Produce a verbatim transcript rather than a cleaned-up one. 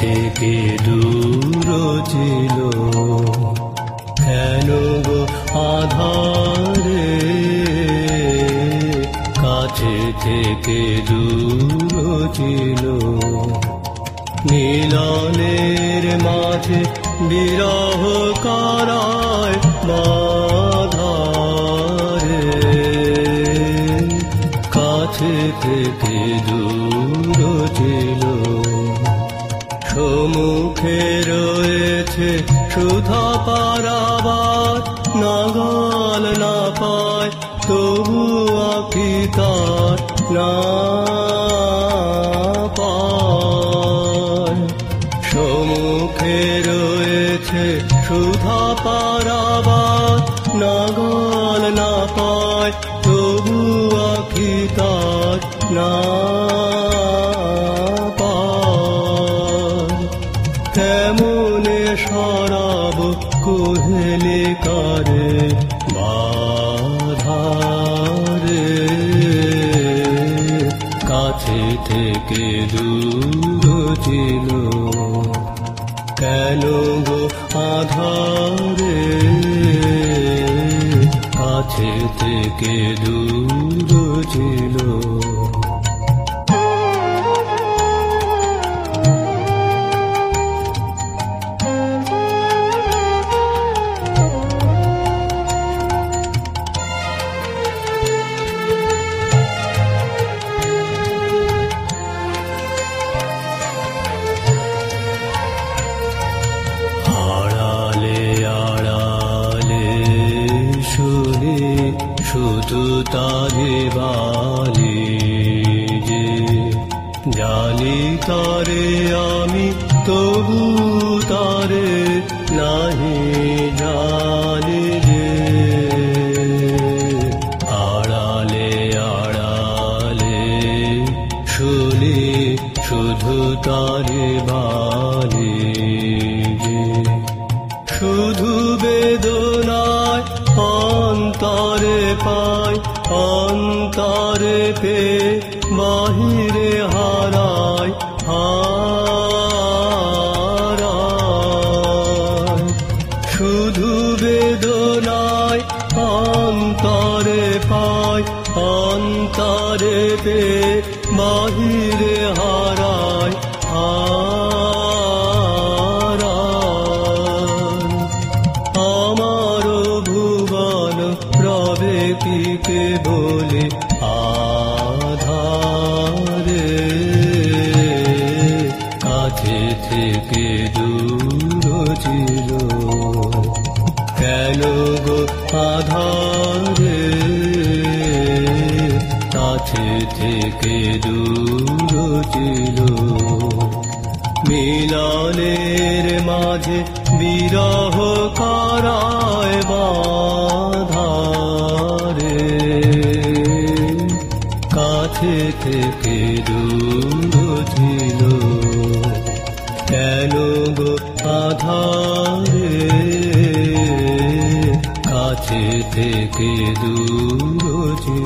থেকে দূর ছিল কেন গো আধারে, কাছে থেকে দূর ছিল মিলনের মাঝে বিরহ কারায় বাধারে, কাছে থেকে দূর ছিল সম্মুখে রয়েছে সুধা পারাবার, নাগাল না পায় তবু আঁখি তার না পায়। সম্মুখে রয়েছে সুধা পারাবার, নাগাল না পায় তবু আঁখি তার না পায়। কেমনে সরাব কোহেলে কারে বাধারে, কাছে থেকে দূর ছিল কেন গো আধারে, কাছে থেকে দূর ছিল। শুধু তারে বালি যে জানি তারে আমি, তবু তারে নাহি জানি যে আড়ালে আড়ালে শুনি শুধু তারে বালি যে শুধু বেদনায় অন্তরে পাই, অন্তরে পে বাহিরে হারায় হারায়। শুধু বেদনায় অন্তরে পাই, অন্তরে পে বাহিরে হারায় হারায়। আমার ভুবন রবে পিকে বলে আধারে, কাছে থেকে দূর ছিল কেন গো আধারে, কাছে থেকে দূর ছিল মিলনের মাঝে বিরহ কারায় বাধারে, কাছে থেকে দূর ছিল কেন গো আধারে, কাছে থেকে দূর ছিল।